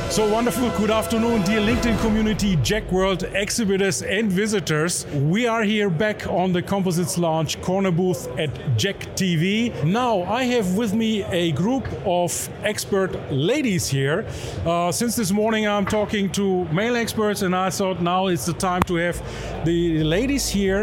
So wonderful. Good afternoon, dear LinkedIn community, JEC World exhibitors and visitors. We are here back on the Composites Launch corner booth at JEC TV. Now I have with me a group of expert ladies here. Since this morning I'm talking to male experts, and I thought now it's the time to have the ladies here.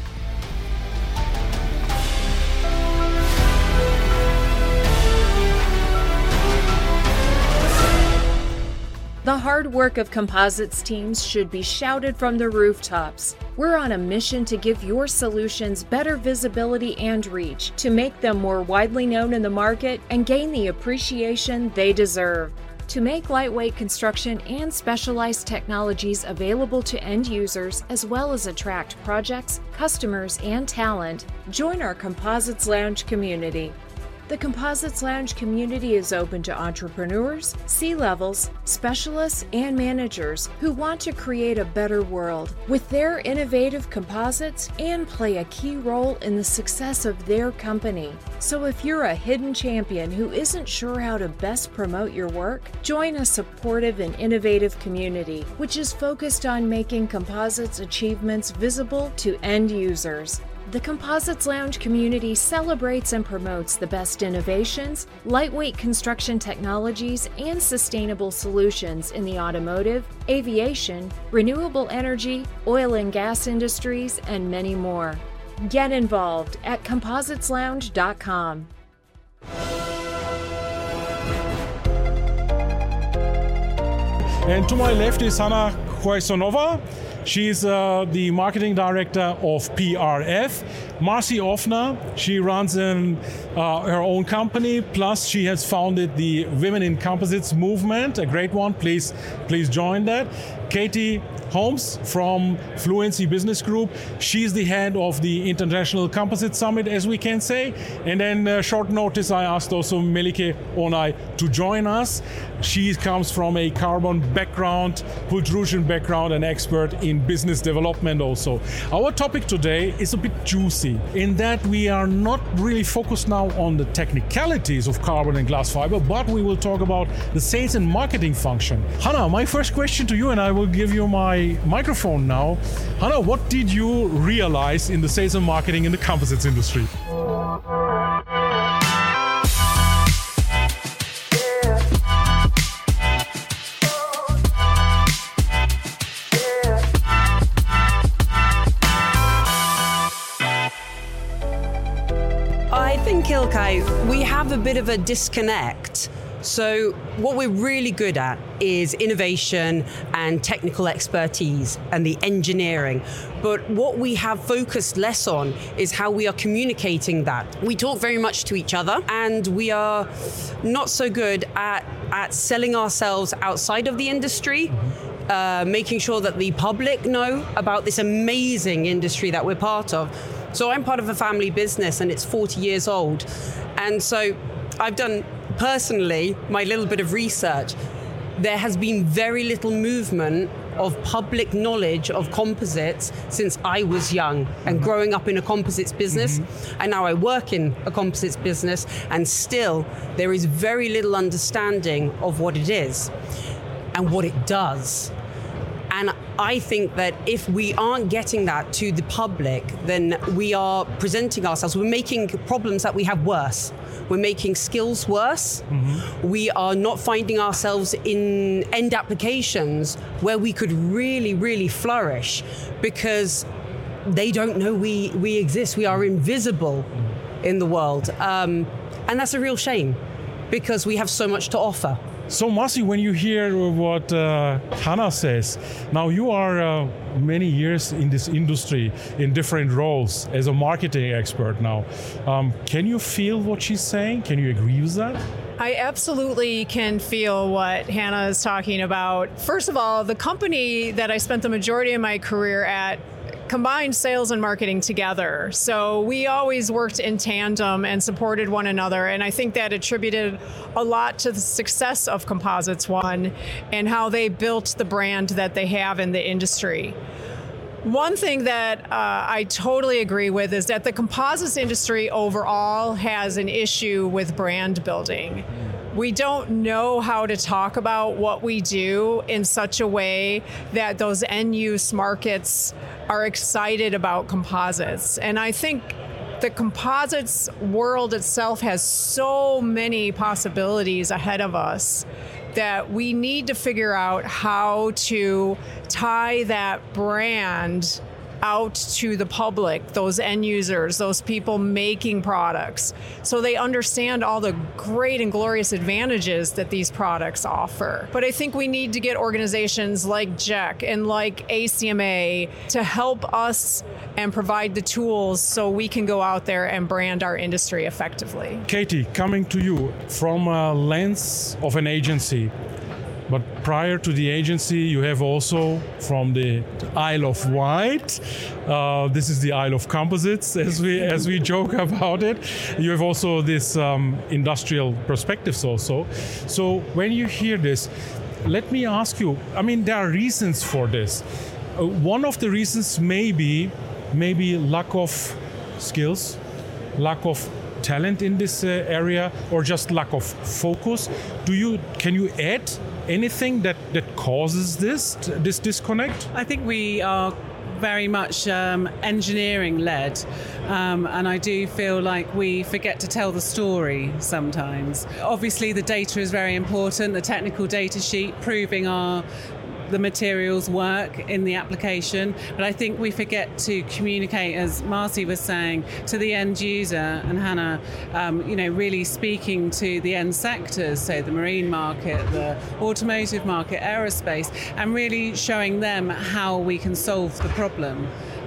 The hard work of composites teams should be shouted from the rooftops. We're on a mission to give your solutions better visibility and reach, to make them more widely known in the market and gain the appreciation they deserve. To make lightweight construction and specialized technologies available to end users, as well as attract projects, customers, and talent, join our Composites Lounge community. The Composites Lounge community is open to entrepreneurs, C-levels, specialists, and managers who want to create a better world with their innovative composites and play a key role in the success of their company. So if you're a hidden champion who isn't sure how to best promote your work, join a supportive and innovative community, which is focused on making composites achievements visible to end users. The Composites Lounge community celebrates and promotes the best innovations, lightweight construction technologies, and sustainable solutions in the automotive, aviation, renewable energy, oil and gas industries, and many more. Get involved at compositeslounge.com. And to my left is Hanna Khoisonova. She's the marketing director of PRF. Marcy Offner, she runs her own company, plus she has founded the Women in Composites movement, a great one. Please join that. Katie Holmes from Fluency Business Group. She's the head of the International Composite Summit, as we can say. And then short notice, I asked also Melike Onay to join us. She comes from a carbon background, pultrusion background, and expert in business development also. Our topic today is a bit juicy in that we are not really focused now on the technicalities of carbon and glass fiber, but we will talk about the sales and marketing function. Hanna, my first question to you, and I will give you my microphone now. Hanna, what did you realize in the sales and marketing in the composites industry? I think, Ilkay, we have a bit of a disconnect. So what we're really good at is innovation and technical expertise and the engineering. But what we have focused less on is how we are communicating that. We talk very much to each other, and we are not so good at selling ourselves outside of the industry, making sure that the public know about this amazing industry that we're part of. So I'm part of a family business, and it's 40 years old. And so I've done personally my little bit of research. There has been very little movement of public knowledge of composites since I was young and growing up in a composites business. And now I work in a composites business, and still there is very little understanding of what it is and what it does. And I think that if we aren't getting that to the public, then we are presenting ourselves, we're making problems that we have worse. We're making skills worse. We are not finding ourselves in end applications where we could really, really flourish, because they don't know we exist. We are invisible in the world. And that's a real shame, because we have so much to offer. So Marcy, when you hear what Hanna says, now you are many years in this industry in different roles as a marketing expert now. Can you feel what she's saying? Can you agree with that? I absolutely can feel what Hanna is talking about. First of all, the company that I spent the majority of my career at combined sales and marketing together. So we always worked in tandem and supported one another. And I think that attributed a lot to the success of Composites One and how they built the brand that they have in the industry. One thing that I totally agree with is that the composites industry overall has an issue with brand building. we don't know how to talk about what we do in such a way that those end use markets are excited about composites. And I think the composites world itself has so many possibilities ahead of us that we need to figure out how to tie that brand out to the public, those end users, those people making products, so they understand all the great and glorious advantages that these products offer. But I think we need to get organizations like JEC and like ACMA to help us and provide the tools so we can go out there and brand our industry effectively. Katie, coming to you from a lens of an agency, but prior to the agency, you have also from the Isle of Wight. This is the Isle of Composites, as we joke about it. You have also this industrial perspectives also. So when you hear this, let me ask you. I mean, there are reasons for this. One of the reasons maybe lack of skills, lack of talent in this area, or just lack of focus. Can you add anything that causes this disconnect? I think we are very much engineering led, and I do feel like we forget to tell the story sometimes. Obviously the data is very important, the technical data sheet proving the materials work in the application, but I think we forget to communicate, as Marcy was saying, to the end user, and Hannah, really speaking to the end sectors, so the marine market, the automotive market, aerospace, and really showing them how we can solve the problem.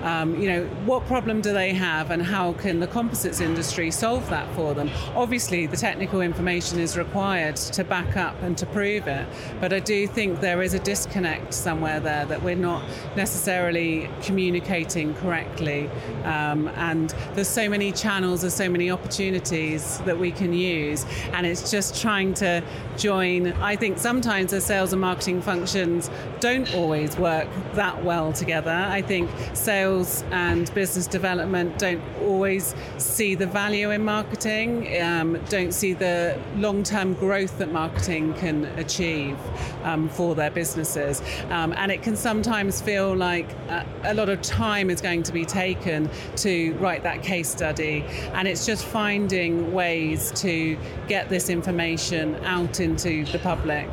What problem do they have and how can the composites industry solve that for them? Obviously, the technical information is required to back up and to prove it, but I do think there is a disconnect somewhere there that we're not necessarily communicating correctly, and there's so many channels, there's so many opportunities that we can use, and it's just trying to join. I think sometimes the sales and marketing functions don't always work that well together. I think sales and business development don't always see the value in marketing, don't see the long-term growth that marketing can achieve for their businesses. And it can sometimes feel like a lot of time is going to be taken to write that case study. And it's just finding ways to get this information out into the public,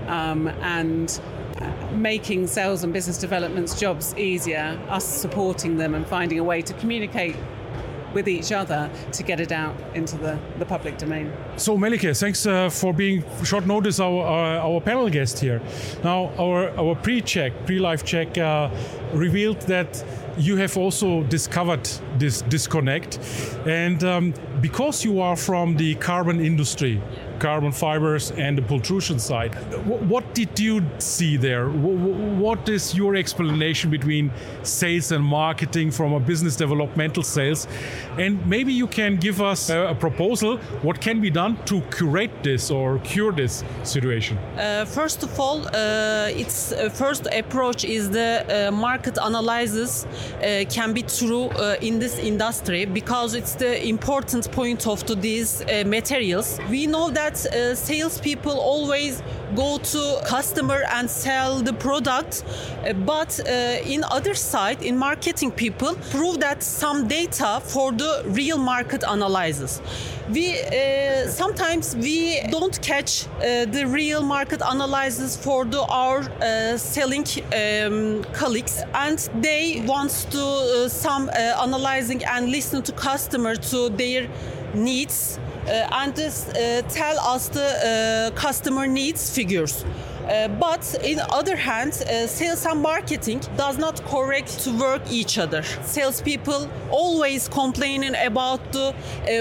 and making sales and business development's jobs easier, us supporting them and finding a way to communicate with each other to get it out into the public domain. So Melike, thanks for being short notice our panel guest here. Now our pre-live check revealed that you have also discovered this disconnect, and because you are from the carbon industry, carbon fibers and the pultrusion side, what did you see there? What is your explanation between sales and marketing from a business developmental sales? And maybe you can give us a proposal, what can be done to curate this or cure this situation? First of all, its first approach is the market analysis can be true in this industry, because it's the important point of these materials. We know that salespeople always go to customer and sell the product, but in other side, in marketing, people prove that some data for the real market analysis. We sometimes we don't catch the real market analysis for our selling colleagues, and they want to some analyzing and listen to customer to their needs, and tell us the customer needs figures. But in other hand, sales and marketing does not correct to work each other. Salespeople always complaining about the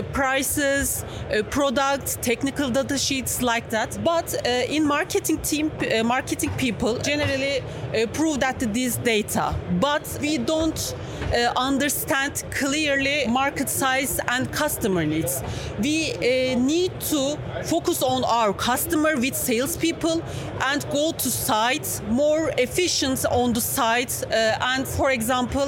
prices, products, technical data sheets like that. But in marketing team, marketing people generally prove that this data. But we don't understand clearly market size and customer needs. We need to focus on our customer with salespeople and and go to sites more efficient on the site, and for example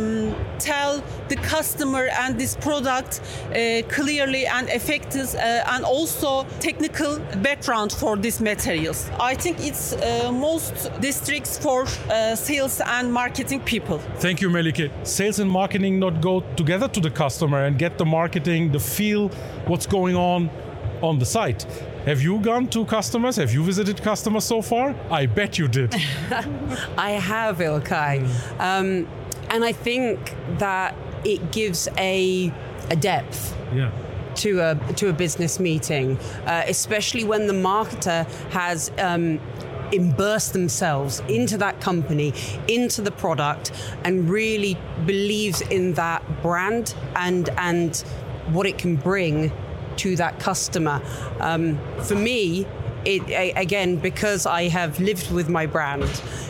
tell the customer and this product clearly and effective, and also technical background for these materials. I think it's most districts for sales and marketing people. Thank you, Melike. Sales and marketing not go together to the customer and get the marketing, the feel, what's going on the site. Have you gone to customers? Have you visited customers so far? I bet you did. I have, Ilkay. And I think that it gives a depth to a business meeting, especially when the marketer has immersed themselves into that company, into the product, and really believes in that brand and what it can bring to that customer. For me, again, because I have lived with my brand,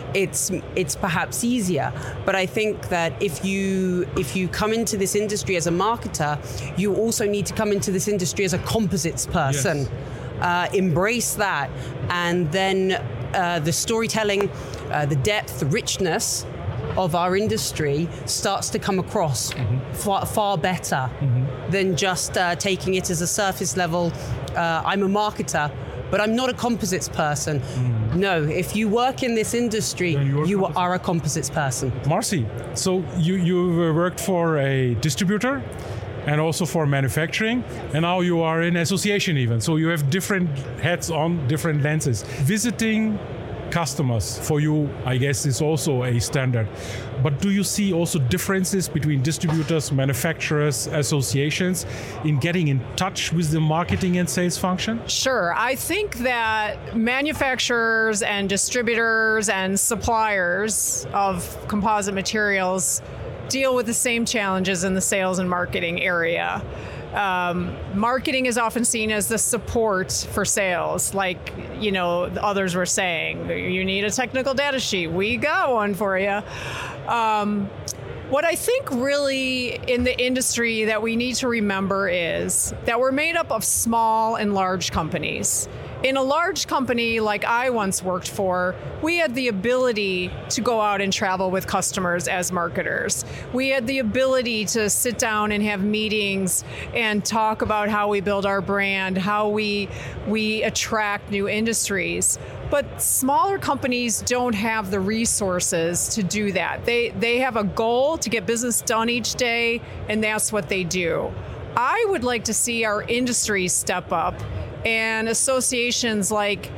it's perhaps easier. But I think that if you come into this industry as a marketer, you also need to come into this industry as a composites person. Yes. Embrace that, and then the storytelling, the depth, the richness of our industry starts to come across far better than just taking it as a surface level. I'm a marketer, but I'm not a composites person. No, if you work in this industry, you are a composites person. Marcy, so you worked for a distributor and also for manufacturing, and now you are in association even. So you have different hats on, different lenses. Visiting customers for you, I guess, is also a standard. But do you see also differences between distributors, manufacturers, associations in getting in touch with the marketing and sales function? Sure. I think that manufacturers and distributors and suppliers of composite materials deal with the same challenges in the sales and marketing area. Marketing is often seen as the support for sales, like, others were saying. You need a technical data sheet. We got one for you. What I think really in the industry that we need to remember is that we're made up of small and large companies. In a large company like I once worked for, we had the ability to go out and travel with customers as marketers. We had the ability to sit down and have meetings and talk about how we build our brand, how we attract new industries. But smaller companies don't have the resources to do that. They have a goal to get business done each day, and that's what they do. I would like to see our industry step up, and associations like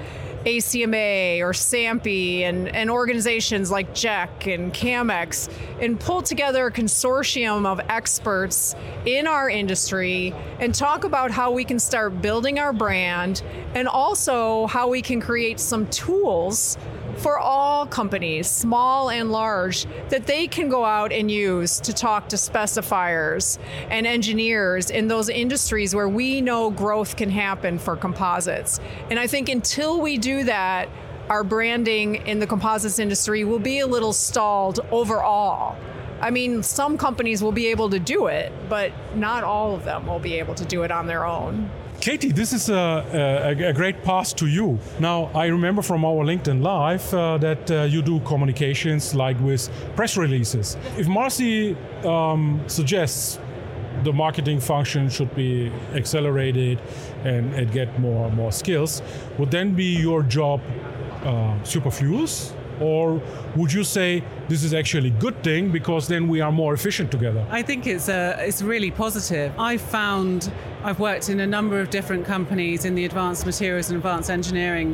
ACMA or SAMPE and organizations like JEC and CAMEX, and pull together a consortium of experts in our industry and talk about how we can start building our brand, and also how we can create some tools for all companies, small and large, that they can go out and use to talk to specifiers and engineers in those industries where we know growth can happen for composites. And I think until we do that, our branding in the composites industry will be a little stalled overall. I mean, some companies will be able to do it, but not all of them will be able to do it on their own. Katie, this is a great pass to you. Now, I remember from our LinkedIn Live that you do communications like with press releases. If Marcy suggests the marketing function should be accelerated and get more skills, would then be your job superfluous? Or would you say this is actually a good thing because then we are more efficient together? I think it's really positive. I've worked in a number of different companies in the advanced materials and advanced engineering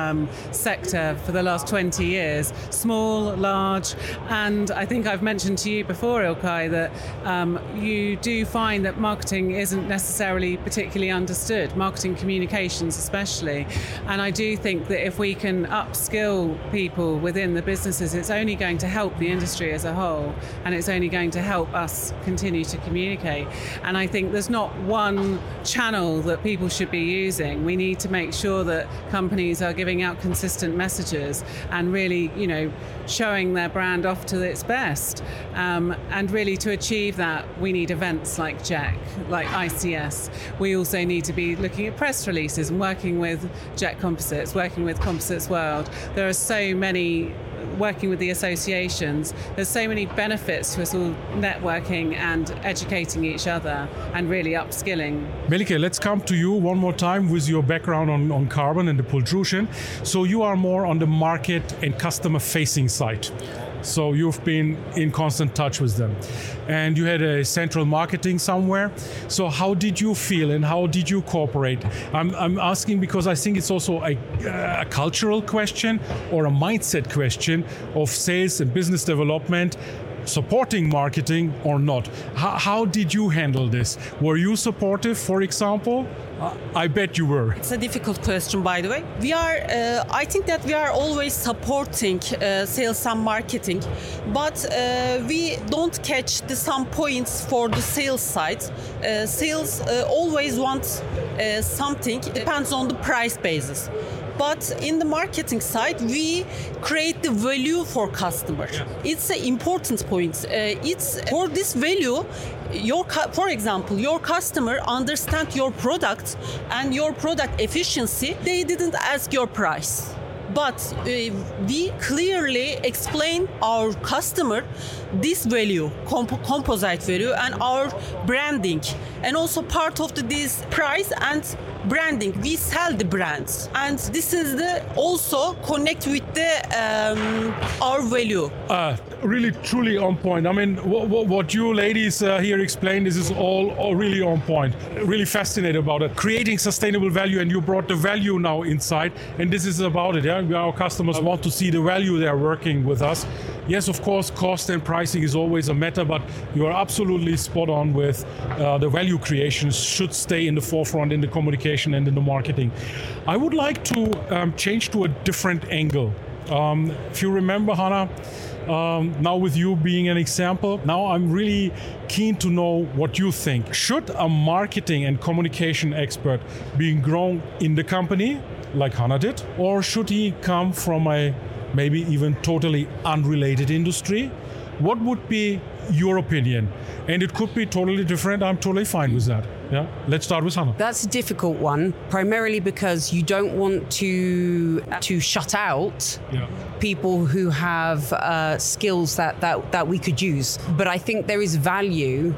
sector for the last 20 years, small, large, and I think I've mentioned to you before, Ilkay, that you do find that marketing isn't necessarily particularly understood, marketing communications especially, and I do think that if we can upskill people within the businesses, it's only going to help the industry as a whole, and it's only going to help us continue to communicate. And I think there's not one one channel that people should be using. We need to make sure that companies are giving out consistent messages and really, showing their brand off to its best. And really to achieve that, we need events like JEC, like ICS. We also need to be looking at press releases and working with JEC Composites, working with Composites World. There are so many, working with the associations, there's so many benefits to us all networking and educating each other and really upskilling. Melike, let's come to you one more time with your background on carbon and the pultrusion. So you are more on the market and customer facing side. So you've been in constant touch with them. And you had a central marketing somewhere. So how did you feel and how did you cooperate? I'm asking because I think it's also a cultural question or a mindset question of sales and business development, supporting marketing or not. How did you handle this? Were you supportive, for example? I bet you were. It's a difficult question, by the way. I think that we are always supporting sales and marketing, but we don't catch some points for the sales side. Sales always wants something. It depends on the price basis. But in the marketing side, we create the value for customer. It's an important point. It's for this value. For example, your customer understand your product and your product efficiency. They didn't ask your price. But we clearly explain our customer this value, composite value, and our branding, and also part of this price and branding. We sell the brands, and this is also connect with our value. Really, truly on point. I mean, what you ladies here explained, this is all really on point. Really fascinated about it. Creating sustainable value, and you brought the value now inside, and this is about it. Yeah, our customers want to see the value they are working with us. Yes, of course, cost and pricing is always a matter, but you are absolutely spot on with the value creation should stay in the forefront in the communication and in the marketing. I would like to change to a different angle. If you remember, Hannah, now with you being an example, now I'm really keen to know what you think. Should a marketing and communication expert be grown in the company, like Hannah did, or should he come from a maybe even totally unrelated industry? What would be your opinion? And it could be totally different. I'm totally fine with that. Yeah, let's start with Hannah. That's a difficult one, primarily because you don't want to shut out people who have skills that we could use. But I think there is value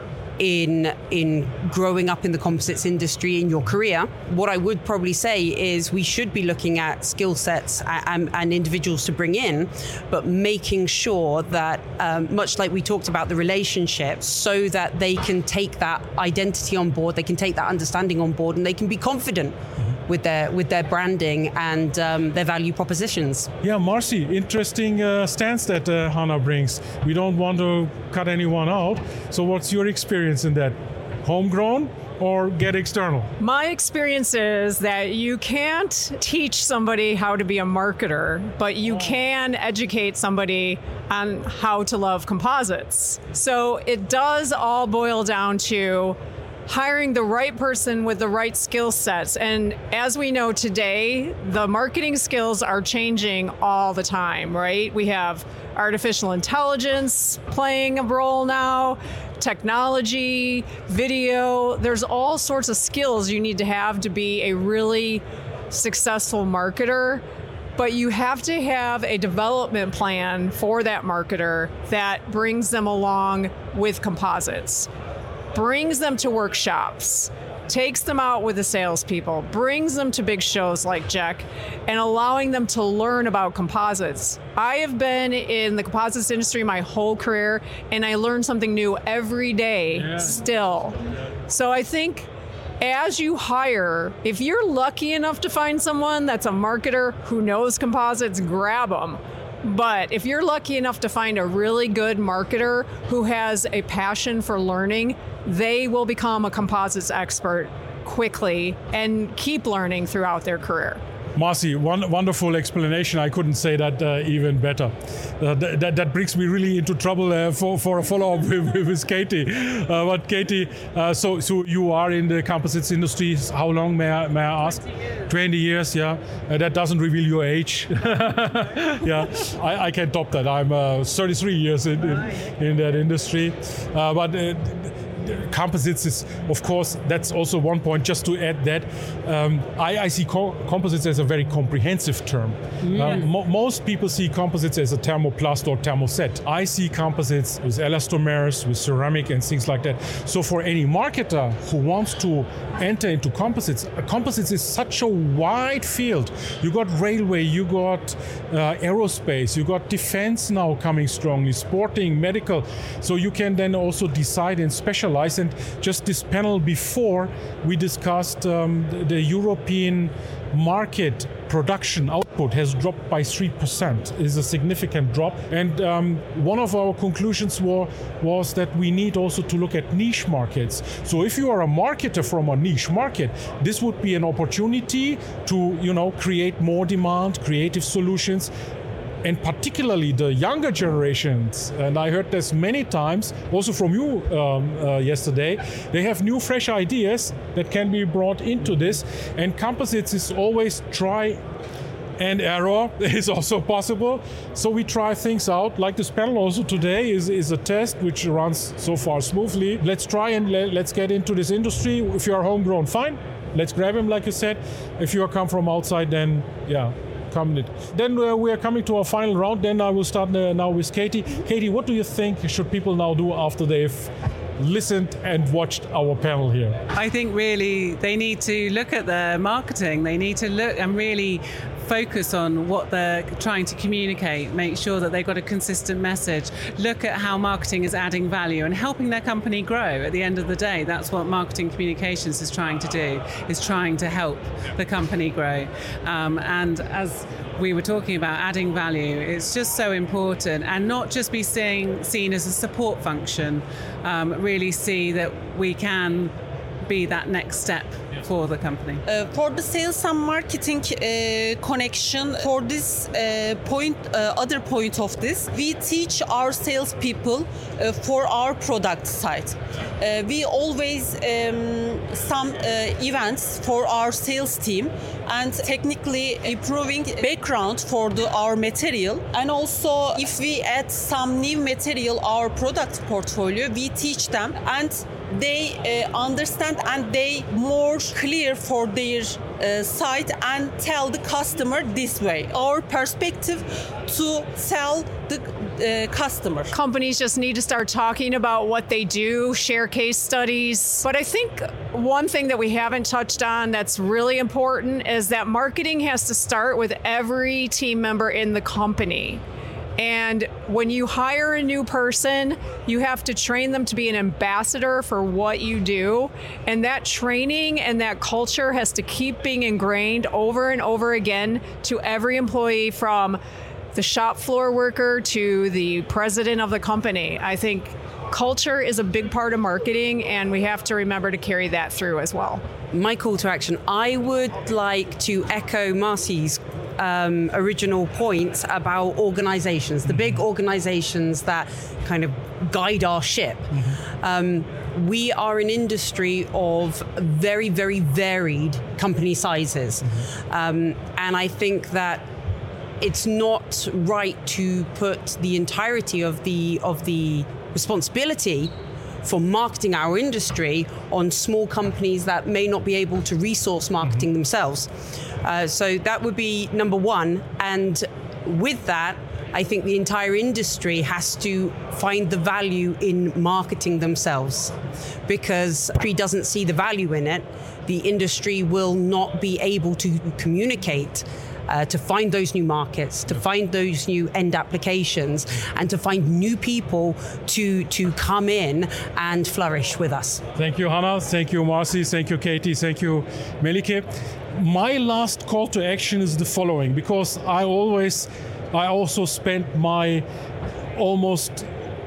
in growing up in the composites industry in your career. What I would probably say is we should be looking at skill sets and individuals to bring in, but making sure that, much like we talked about the relationships, so that they can take that identity on board, they can take that understanding on board, and they can be confident with their branding and their value propositions. Yeah, Marcy, interesting stance that Hannah brings. We don't want to cut anyone out. So what's your experience in that? Homegrown or get external? My experience is that you can't teach somebody how to be a marketer, but you can educate somebody on how to love composites. So it does all boil down to hiring the right person with the right skill sets. And as we know today, the marketing skills are changing all the time, right? We have artificial intelligence playing a role now, technology, video. There's all sorts of skills you need to have to be a really successful marketer. But you have to have a development plan for that marketer that brings them along with composites, brings them to workshops, takes them out with the salespeople, brings them to big shows like JEC, and allowing them to learn about composites. I have been in the composites industry my whole career, and I learn something new every day still. So I think as you hire, if you're lucky enough to find someone that's a marketer who knows composites, grab them. But if you're lucky enough to find a really good marketer who has a passion for learning, they will become a composites expert quickly and keep learning throughout their career. Marcy, wonderful explanation. I couldn't say that even better. That brings me really into trouble for a follow-up with Katie. But Katie, so you are in the composites industry. How long, may I ask? 20 years, yeah. That doesn't reveal your age. Yeah, I can top that. I'm 33 years in that industry. But composites is, of course, that's also one point. Just to add that, I see composites as a very comprehensive term. Most people see composites as a thermoplast or thermoset. I see composites with elastomers, with ceramic and things like that. So for any marketer who wants to enter into composites is such a wide field. You got railway, you got aerospace, you got defense now coming strongly, sporting, medical. So you can then also decide and specialize. And just this panel before, we discussed the European market production output has dropped by 3%. Is a significant drop. And one of our conclusions was that we need also to look at niche markets. So if you are a marketer from a niche market, this would be an opportunity to create more demand, creative solutions. And particularly the younger generations, and I heard this many times, also from you yesterday, they have new fresh ideas that can be brought into this. And composites is always try and error is also possible. So we try things out, like this panel also today is a test which runs so far smoothly. Let's try and let's get into this industry. If you are homegrown, fine. Let's grab him, like you said. If you come from outside, then yeah. Then we are coming to our final round. Then I will start now with Katie. Katie, what do you think should people now do after they've listened and watched our panel here? I think really they need to look at their marketing. They need to look and really focus on what they're trying to communicate, make sure that they've got a consistent message, look at how marketing is adding value and helping their company grow. At the end of the day, that's what marketing communications is trying to do, is trying to help the company grow. And as we were talking about adding value, it's just so important, and not just be seen as a support function, really see that we can be that next step for the company. For the sales and marketing connection, for this other point of this, we teach our salespeople for our product side. We always some events for our sales team and technically improving background for our material. And also, if we add some new material our product portfolio, we teach them and they understand and they more clear for their side and tell the customer this way. Our perspective to tell the customer. Companies just need to start talking about what they do, share case studies. But I think one thing that we haven't touched on that's really important is that marketing has to start with every team member in the company. And when you hire a new person, you have to train them to be an ambassador for what you do. And that training and that culture has to keep being ingrained over and over again to every employee, from the shop floor worker to the president of the company. I think culture is a big part of marketing, and we have to remember to carry that through as well. My call to action, I would like to echo Marcy's original points about organizations, the big organizations that kind of guide our ship. Mm-hmm. We are an industry of very, very varied company sizes. Mm-hmm. And I think that it's not right to put the entirety of the responsibility for marketing our industry on small companies that may not be able to resource marketing mm-hmm. themselves. So that would be number one. And with that, I think the entire industry has to find the value in marketing themselves, because if industry doesn't see the value in it, the industry will not be able to communicate to find those new markets, to find those new end applications, and to find new people to come in and flourish with us. Thank you, Hannah. Thank you, Marcy. Thank you, Katie. Thank you, Melike. My last call to action is the following, because I also spent my almost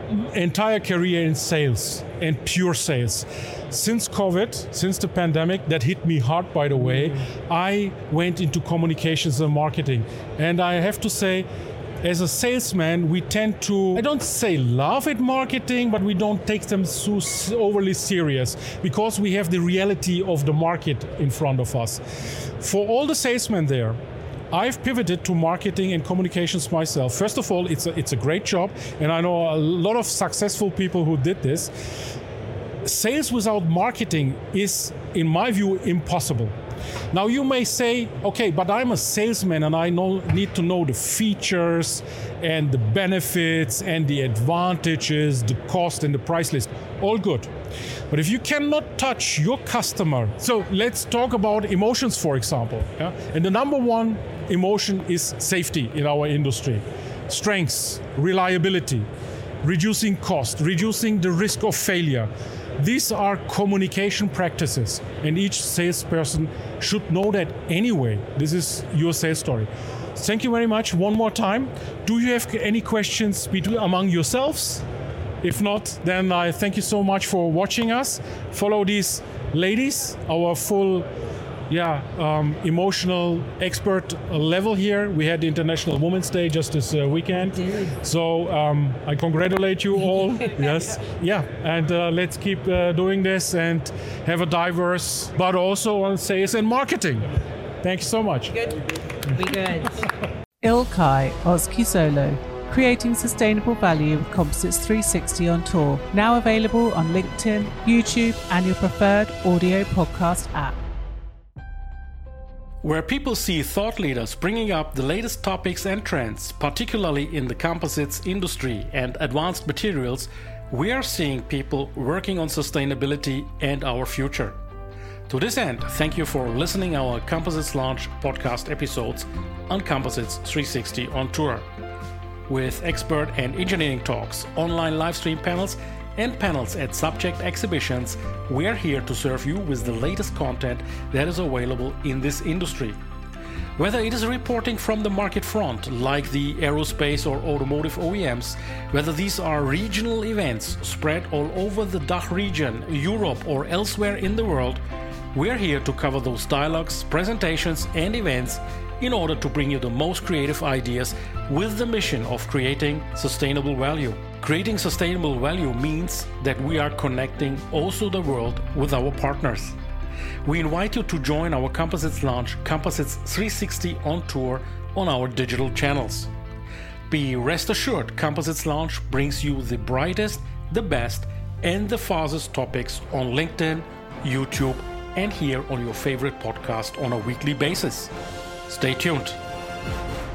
entire career in sales and pure sales. Since COVID, since the pandemic, that hit me hard, by the way, I went into communications and marketing. And I have to say, as a salesman, we tend to, I don't say laugh at marketing, but we don't take them so overly serious because we have the reality of the market in front of us. For all the salesmen there, I've pivoted to marketing and communications myself. First of all, it's a great job, and I know a lot of successful people who did this. Sales without marketing is, in my view, impossible. Now you may say, okay, but I'm a salesman and I need to know the features and the benefits and the advantages, the cost and the price list. All good. But if you cannot touch your customer, so let's talk about emotions, for example. Yeah? And the number one emotion is safety in our industry. Strengths, reliability, reducing cost, reducing the risk of failure. These are communication practices, and each salesperson should know that anyway. This is your sales story. Thank you very much. One more time. Do you have any questions among yourselves? If not, then I thank you so much for watching us. Follow these ladies, our full emotional expert level here. We had the International Women's Day just this weekend. So I congratulate you all. Yes. Yeah. And let's keep doing this and have a diverse, but also on sales and marketing. Thank you so much. Good. Be good. Ilkay Ozkisolo, creating sustainable value with Composites 360 on tour. Now available on LinkedIn, YouTube, and your preferred audio podcast app. Where people see thought leaders bringing up the latest topics and trends, particularly in the composites industry and advanced materials, we are seeing people working on sustainability and our future. To this end, thank you for listening to our Composites Launch podcast episodes on Composites 360 on tour. With expert and engineering talks, online live stream panels, and panels at subject exhibitions, we are here to serve you with the latest content that is available in this industry. Whether it is reporting from the market front, like the aerospace or automotive OEMs, whether these are regional events spread all over the DACH region, Europe, or elsewhere in the world, we are here to cover those dialogues, presentations, and events in order to bring you the most creative ideas with the mission of creating sustainable value. Creating sustainable value means that we are connecting also the world with our partners. We invite you to join our Composites Launch Composites 360 on tour on our digital channels. Be rest assured, Composites Launch brings you the brightest, the best, and the fastest topics on LinkedIn, YouTube, and here on your favorite podcast on a weekly basis. Stay tuned.